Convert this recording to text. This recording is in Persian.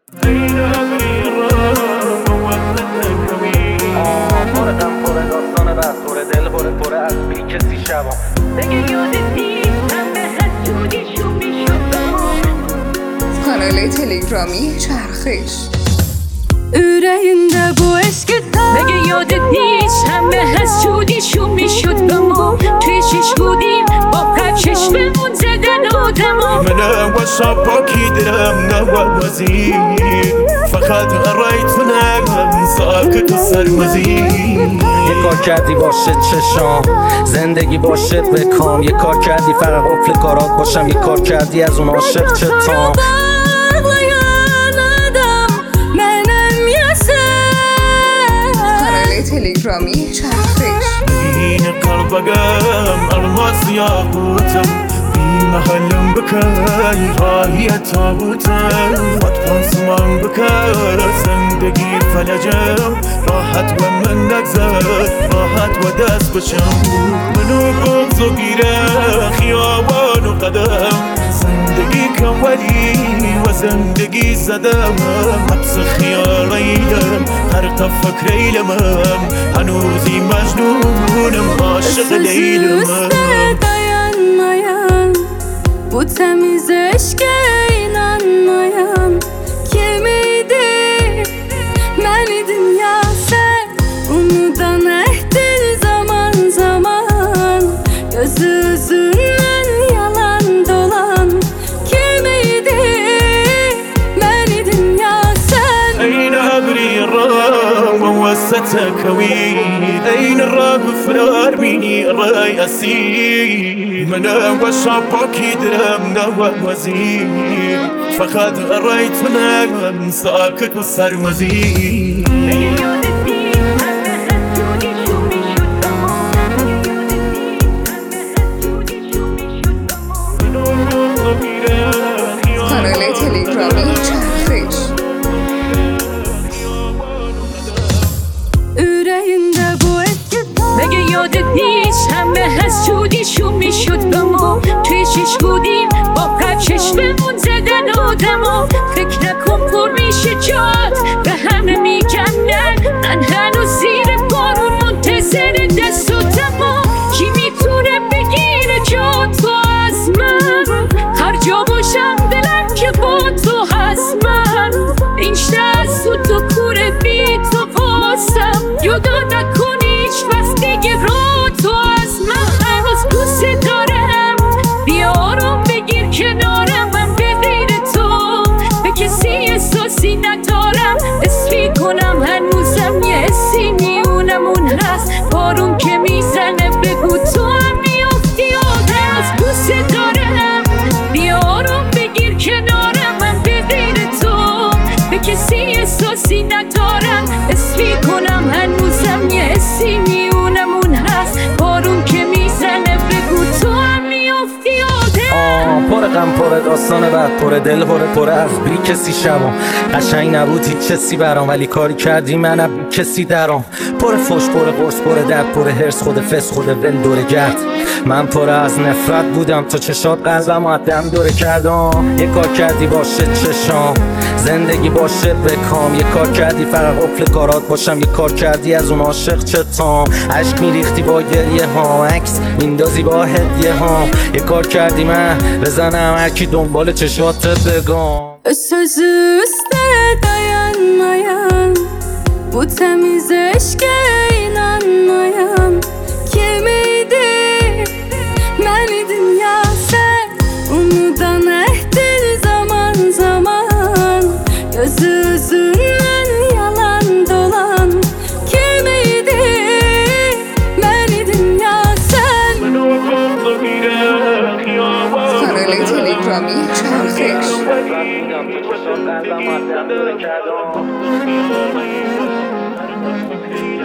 پر غم پر داستان بعد پر دل پر از بی کسی شبم بگه یادت نیست همه حسودیشون میشد کانال تلگرامی چرخش. Ürəyində bu eşqdə Məgə yadət نیست همه حسودیشون میشد به ما توی چشمودیم با قد چشممون زدن آدما من اول شباکی درم نوازی فقط قرایتونم ساکت و سرمزی یه کار کردی باشه چشام زندگی باشه بکام یه کار کردی فقط قفل کارات باشم یه کار کردی از اون عاشق چتام کانال تلگرامی چرخش. این قلبم الماس یاقوتم بی محلم بکن راهی تابوتم خود سمان بکن زندگی فلجم راحت و من نگذر راحت و دست بشم منو بغض و گیره خیابان و قدم زندگی کم ولی و زندگی زدم حبس خیال ایدم هر تا فکر ایلمم هنوزی مجنونم عاشق لیلمم dayanmayan Bu temiz eşke inanmayan Kimiydi? Ben idim ya sen Unudan ehdin zaman zaman Gözü üzünden yalan dolan Kimiydi? Ben idim ya sen أين أبري الرام ووستك ويد أين الراب فرار مني الرأي أسير من أول شباكي درم نوازي فقد قريت نغم ساكت وسرمزي کانال تلگرامی چرخش. Ürəyində bu eşqdə Məgə yadət نیست همه حسودیشون میشد به ما توی چشمودیم با قد چشممون زدن آدما فکر نکن پر میشه جات به همه میگم نه من هنوز زیر بارون منتظر دست و دما کی میتونه بگیره جا تو از من هر جا باشم دلم که با تو هست من این شهر سود و کوره بی تو قاسم جدا نکن هیچ وقت دیگه رو تو از من باز دوست دارم بیا آروم بگیر کنارم من به غیر تو به کسی احساسی ندارم اسفی کنم هنوزم یه حسی میونمون هست بارون که میزنه بگو تو هم میافتی آدم باز دوست دارم بیا آروم بگیر کنارم من به غیر تو به کسی احساسی ندارم اسفی کنم هنوزم یه حسی میونمون هست بارون که میزنه بگو تو هم میافتی آدم پر غم پر داستان بعد پر دل پر از بی کسی شبم قشنگ نبود هیچ کسی برام ولی کاری کردی منم کسی درام پر فش پر قرص پر درد پر هرس خود فس خود ول دور گرد من پر از نفرت بودم تا چشات قلبم آدم دوره کردم یه کار کردی باشه چشام زندگی باشه بکام یه کار کردی فقط قفل کارات باشم یه کار کردی از اون عاشق چتام عشق میریختی با گریه ها عکس میندازی با هدیه ها یه کار کردی من بزنم هرکی دنبال چشات بگم Sözü üstte dayanmayan Bu temiz eşke inanmayan Kimiydi? Ben idim ya sen Unudan ehdin zaman zaman Gözü üzünden yalan dolan Kimiydi? Ben idim ya sen کانال تلگرامی چرخش. قلبم آدم دوره کردم